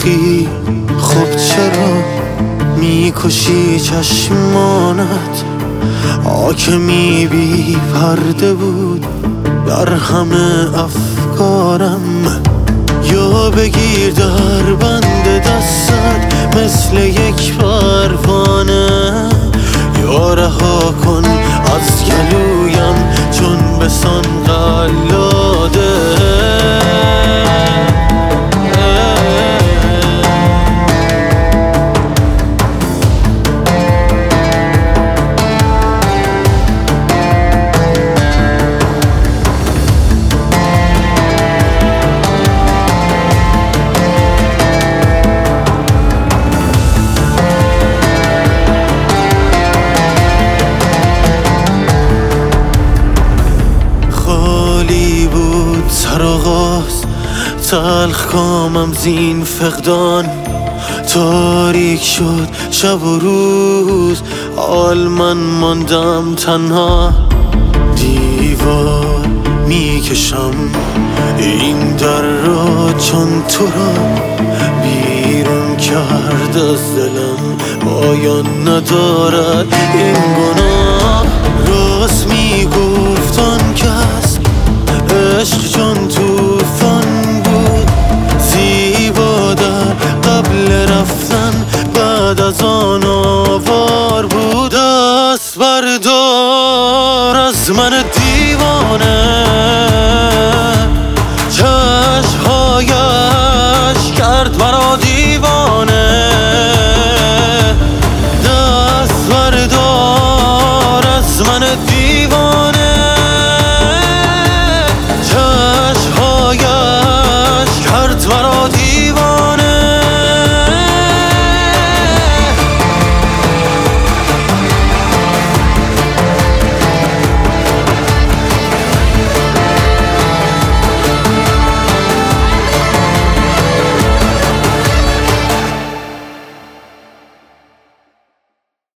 میگفتی خب چرا میکشی چشمانت؟ حاکمی بی پرده بود در همه افکارم. یا بگیر در بند دستت مثل یک پروانه، یا رها کن از گلویم چون بسان قلاده. سرآغاز تلخ کامم زین فقدان، تاریک شد شب و روز حال من ماندم تنها. دیوار میکشم این در را چون تو را بیرون کرد از دلم، پایان ندارد این گناه. راست میگفت آن کس عشق چون توفان بود، زیبا در قبل رفتن بعد از آن آوار بود. دست بردار از من دیوانه، چشمهایش کرد مرا دیوانه. دست بردار از من دیوانه، مرا دیوانه.